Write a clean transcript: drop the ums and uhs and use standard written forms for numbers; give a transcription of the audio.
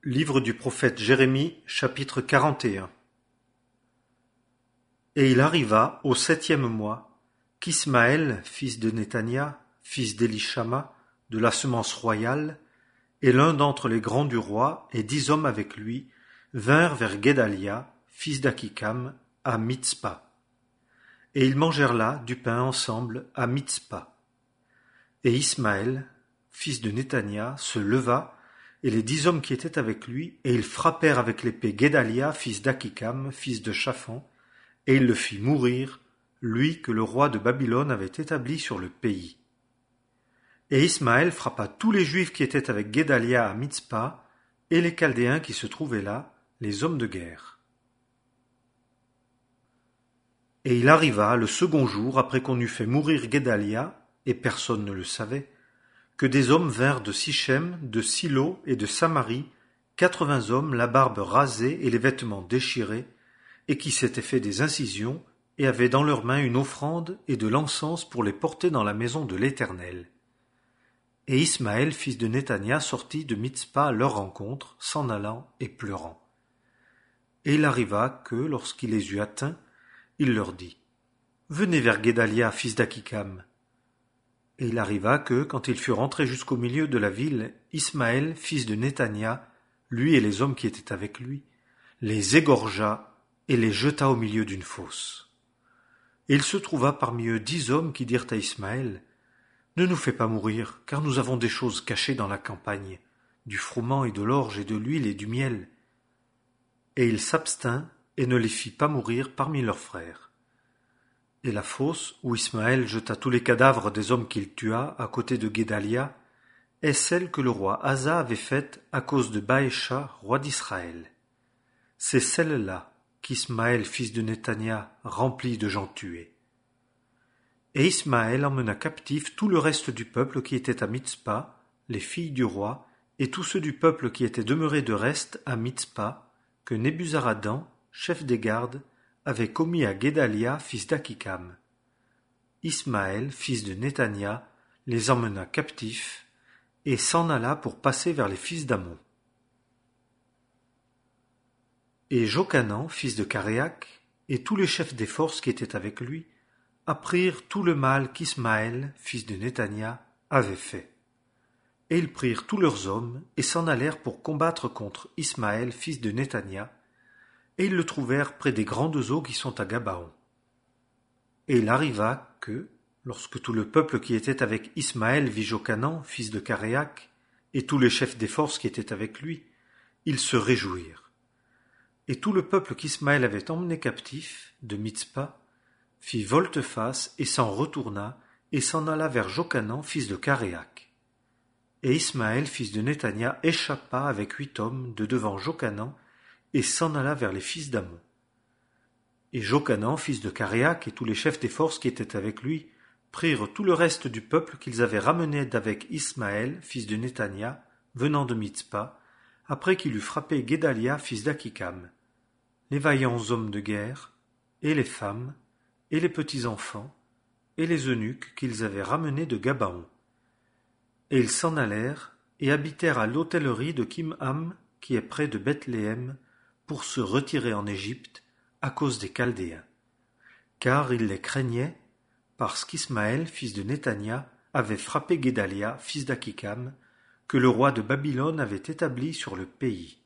Livre du prophète Jérémie, chapitre 41. Et il arriva, au 7e mois, qu'Ismaël, fils de Néthania, fils d'Élishama, de la semence royale, et l'un d'entre les grands du roi, et 10 hommes avec lui, vinrent vers Guédalia, fils d'Akikam, à Mitzpa. Et ils mangèrent là du pain ensemble à Mitzpa. Et Ismaël, fils de Néthania, se leva, et les 10 hommes qui étaient avec lui, et ils frappèrent avec l'épée Guédalia, fils d'Akikam, fils de Shaphan, et il le fit mourir, lui que le roi de Babylone avait établi sur le pays. Et Ismaël frappa tous les Juifs qui étaient avec Guédalia à Mitzpa, et les Chaldéens qui se trouvaient là, les hommes de guerre. Et il arriva le second jour, après qu'on eut fait mourir Guédalia, et personne ne le savait, que des hommes vinrent de Sichem, de Silo et de Samarie, 80 hommes, la barbe rasée et les vêtements déchirés, et qui s'étaient fait des incisions, et avaient dans leurs mains une offrande et de l'encens pour les porter dans la maison de l'Éternel. Et Ismaël, fils de Néthania, sortit de Mitzpa à leur rencontre, s'en allant et pleurant. Et il arriva que, lorsqu'il les eut atteints, il leur dit : Venez vers Guédalia, fils d'Akikam. Et il arriva que, quand ils furent rentrés jusqu'au milieu de la ville, Ismaël, fils de Néthania, lui et les hommes qui étaient avec lui, les égorgea et les jeta au milieu d'une fosse. Et il se trouva parmi eux 10 hommes qui dirent à Ismaël : Ne nous fais pas mourir, car nous avons des choses cachées dans la campagne, du froment et de l'orge et de l'huile et du miel. Et il s'abstint et ne les fit pas mourir parmi leurs frères. Et la fosse, où Ismaël jeta tous les cadavres des hommes qu'il tua à côté de Guédalia, est celle que le roi Asa avait faite à cause de Baécha, roi d'Israël. C'est celle-là qu'Ismaël, fils de Néthania, remplit de gens tués. Et Ismaël emmena captif tout le reste du peuple qui était à Mitzpa, les filles du roi, et tous ceux du peuple qui étaient demeurés de reste à Mitzpa, que Nebuzaradan, chef des gardes, avait commis à Guédalia, fils d'Akikam. Ismaël, fils de Néthania, les emmena captifs, et s'en alla pour passer vers les fils d'Ammon. Et Jochanan, fils de Caréac, et tous les chefs des forces qui étaient avec lui, apprirent tout le mal qu'Ismaël, fils de Néthania, avait fait. Et ils prirent tous leurs hommes, et s'en allèrent pour combattre contre Ismaël, fils de Néthania, et ils le trouvèrent près des grandes eaux qui sont à Gabaon. Et il arriva que, lorsque tout le peuple qui était avec Ismaël vit Jochanan, fils de Caréac, et tous les chefs des forces qui étaient avec lui, ils se réjouirent. Et tout le peuple qu'Ismaël avait emmené captif, de Mitzpa, fit volte-face et s'en retourna, et s'en alla vers Jochanan, fils de Caréac. Et Ismaël, fils de Néthania, échappa avec 8 hommes de devant Jochanan, et s'en alla vers les fils d'Ammon. Et Jochanan, fils de Caréac, et tous les chefs des forces qui étaient avec lui, prirent tout le reste du peuple qu'ils avaient ramené d'avec Ismaël, fils de Néthania, venant de Mitzpa, après qu'il eut frappé Guédalia, fils d'Akikam, les vaillants hommes de guerre, et les femmes, et les petits-enfants, et les eunuques qu'ils avaient ramenés de Gabaon. Et ils s'en allèrent, et habitèrent à l'hôtellerie de Kimham, qui est près de Bethléem, pour se retirer en Égypte, à cause des Chaldéens. Car ils les craignaient, parce qu'Ismaël, fils de Néthania, avait frappé Guédalia, fils d'Akikam, que le roi de Babylone avait établi sur le pays.